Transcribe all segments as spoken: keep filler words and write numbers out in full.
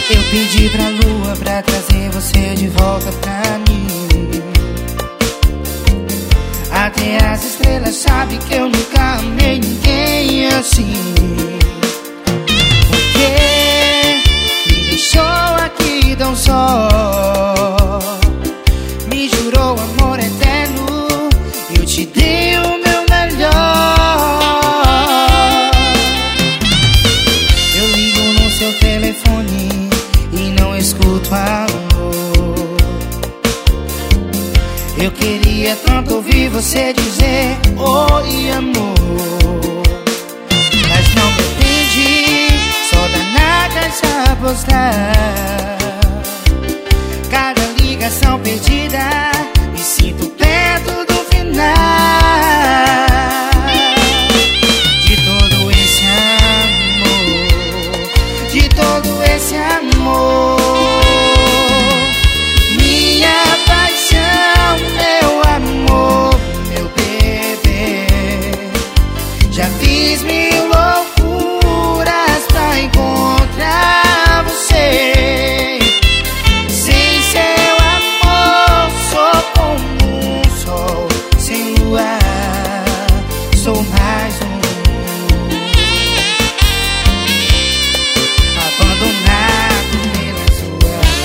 Eu pedi pra lua pra trazer você de volta pra mim. Até as estrelas sabem que eu nunca amei ninguém assim. Por que me deixou aqui tão só? Me jurou amor eterno, eu te dei o meu melhor. Eu ligo no seu telefone e não escuto amor. Eu queria tanto ouvir você dizer oi amor, mas não me atende, só dá na caixa postal. Cada ligação perdida, me sinto perto do final de todo esse amor, de todo esse amor. Minha paixão, meu amor, meu bebê. Já fiz mil loucuras pra encontrar você. Sem seu amor, sou como um sol sem luar. Sou mais um abandonado pelas ruas.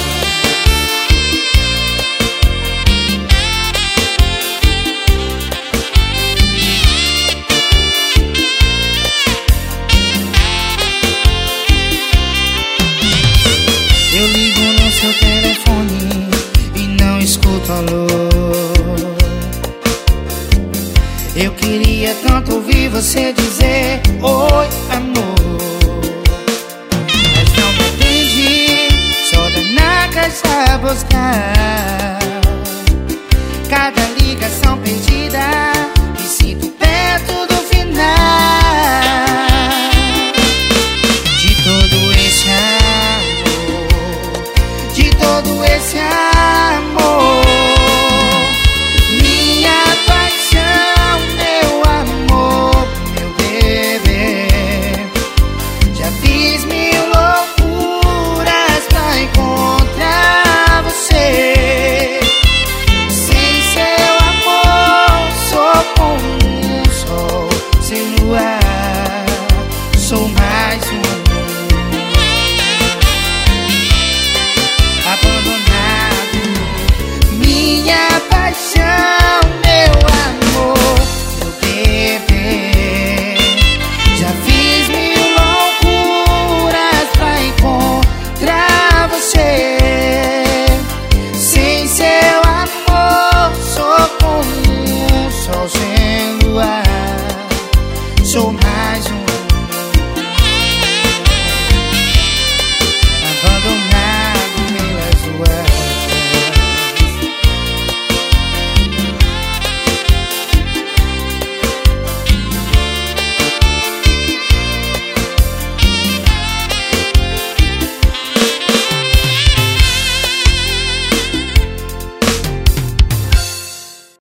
Eu ligo no seu telefone e não escuto alô. Eu queria tanto ouvir você dizer oi amor, mas não me atende, só dá na caixa postal. Cada ligação perdida, me sinto perto do final de todo esse amor, de todo esse amor. Minha paixão, meu amor, meu bebê. Já fiz mil loucuras pra encontrar você. Sem seu amor, sou como um sol sem luar. Sou mais um abandonado. Minha paixão, meu amor, meu bebê. Já fiz mil loucuras pra encontrar você. Sem seu amor, sou como um sol sem luar. Sou mais